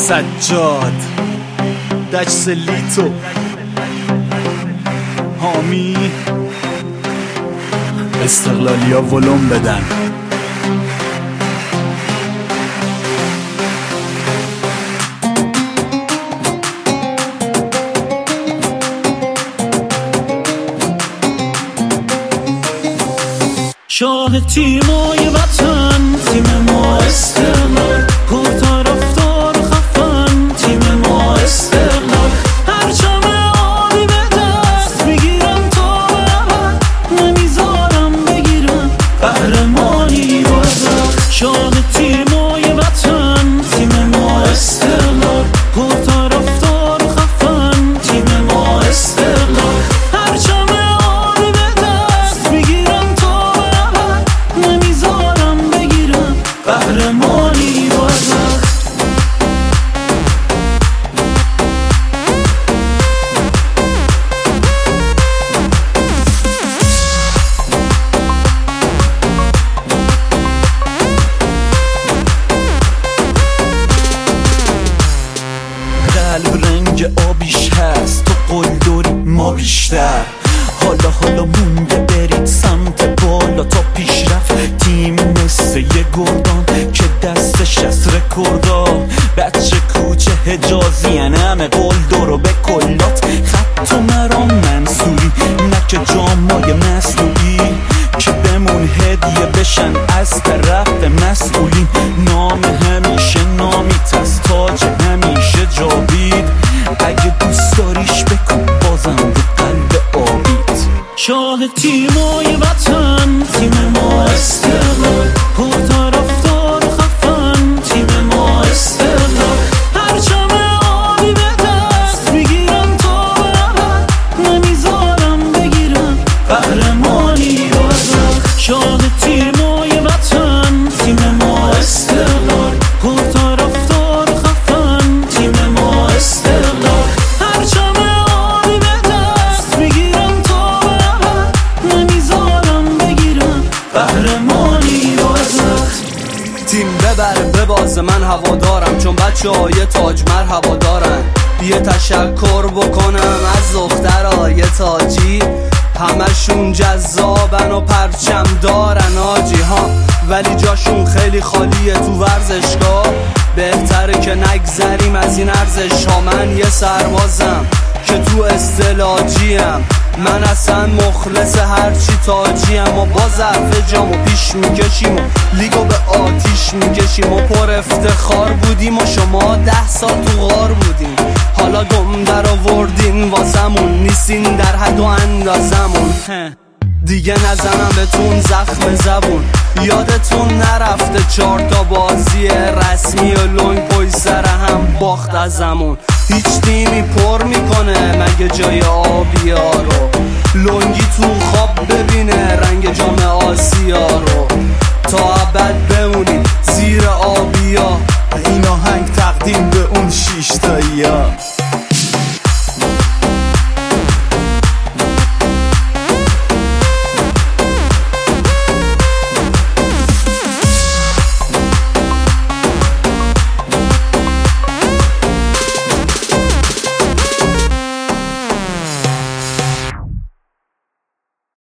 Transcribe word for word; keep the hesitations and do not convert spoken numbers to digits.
سجاد دجس لیتو حامی استقلالیا ولوم بدن. شاه تیمای وطن، تیم ما استقلال، پرطرفدار خفن، تیم ما استقلال، پرچم آبی به دست میگیرم تا ابد، نمیذارم بگیرم قهرمانی بازد. شاه تیمای وطن، تیم ما استقلال، پرطرفدار خفن، تیم ما استقلال، پرچم آبی به دست میگیرم تا ابد، نمیذارم بگیرم قهرمانی بازد. قلب رنگ آبیش هست، تو قلدری ما بیشتر. حالا حالا مونده برید سمت بالا تا پیش رفت. تیم مثل یه گردان که دستش از رکوردا، بچه کوچه حجازی همه قلدر رو به کلات. خط و مرام منصوری نکه جامای مسئولی که بمون هدیه بشن از طرف مسئولین. نام همیشه نامیت از تاج همیشه جاوید، اگه دوست داریش بکن بازم رو قلب آبید. شاه تیمای وطن، تیم ما استقلال، پرطرفدار خفن، تیم ما استقلال، پرچم آبی به دست میگیرم تا ابد، نمیذارم بگیرم قهرمانی بازد. شاه تیمای وطن، تیم ما استقلال، پرطرفدار خفن، تیم ما استقلال، پرچم آبی به دست میگیرم تا ابد، نمیذارم بگیرم قهرمانی بازد. تیم ببره ببازه من هوادارم، چون بچه های تاجمر هوادارن. یه تشکر بکنم از دخترای تاجی، همشون جذابن و پرچم دارن آجی ها، ولی جاشون خیلی خالیه تو ورزشگاه. بهتره که نگذریم از این ارزش ها. من یه سربازم که تو استعلاجیم، من اصلا مخلص هرچی تاجیم و با ظرف جامو پیش میکشیم و لیگو به آتیش میکشیم و پر افتخار بودیم و شما ده سال تو غار بودیم. حالا دم در آوردین واسمون، نیستین در حد و اندازمون. دیگه نزنم بهتون زخم زبون، یادتون نرفته چهار تا بازی رسمی و لنگ پای سر هم باخت از زمون. هیچ تیمی پر میکنه مگه جای آبیا رو، لنگی تو خواب